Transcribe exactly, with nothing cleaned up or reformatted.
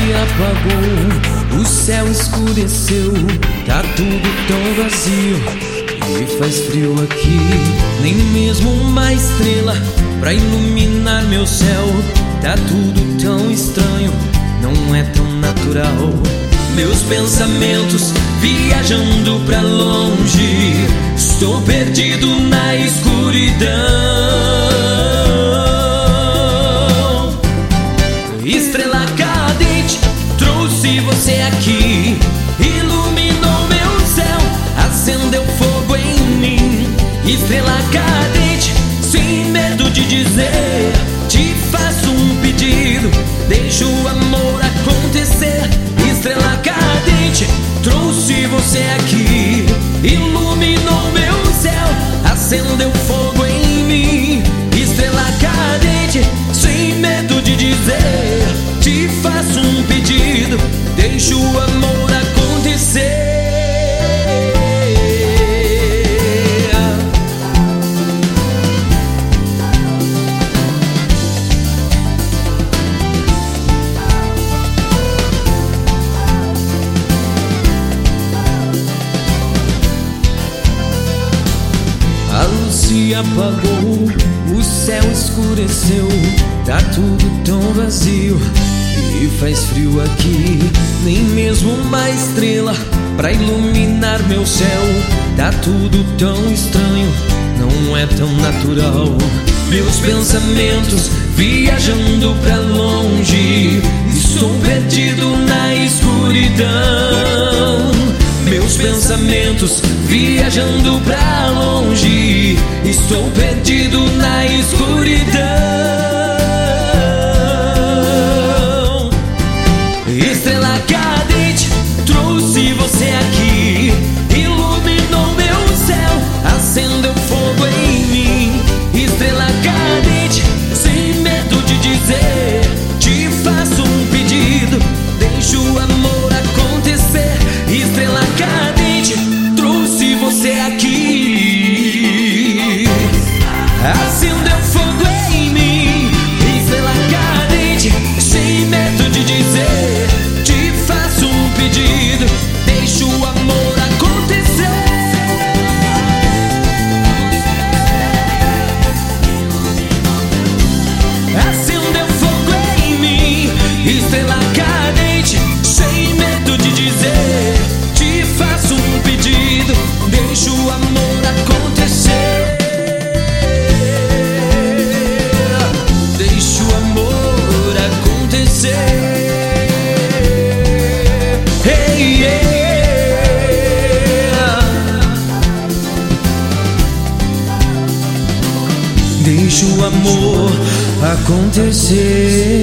se apagou, o céu escureceu, tá tudo tão vazio e faz frio aqui. Nem mesmo uma estrela pra iluminar meu céu. Tá tudo tão estranho, não é tão natural. Meus pensamentos viajando pra longe, estou perdido na escuridão. Estrela cadente, trouxe você aqui, iluminou meu céu, acendeu fogo em mim. Estrela cadente, sem medo de dizer, te faço um pedido, deixa o amor acontecer. Estrela cadente, trouxe você aqui, iluminou meu céu, acendeu fogo em mim. Estrela cadente, sem medo de dizer, te faço um pedido, deixa o amor acontecer. A luz se apagou, o céu escureceu, tá tudo tão vazio e faz frio aqui. Nem mesmo uma estrela pra iluminar meu céu. Tá tudo tão estranho, não é tão natural. Meus pensamentos viajando pra longe, estou perdido na escuridão. Meus pensamentos viajando pra longe, estou perdido na escuridão. Estrela cadente, trouxe você aqui, iluminou meu céu, acendeu fogo em mim. Estrela cadente, sem medo de dizer, te faço um pedido, deixa o amor acontecer. Estrela cadente, trouxe você aqui, acendeu fogo em mim. Estrela cadente, sem medo de dizer, te faço um pedido, deixa o amor acontecer. Acendeu fogo em mim. Estrela cadente, sem medo de dizer, te faço um pedido, deixa o amor acontecer. Deixa o amor acontecer. Hey, yeah. Deixa o amor acontecer.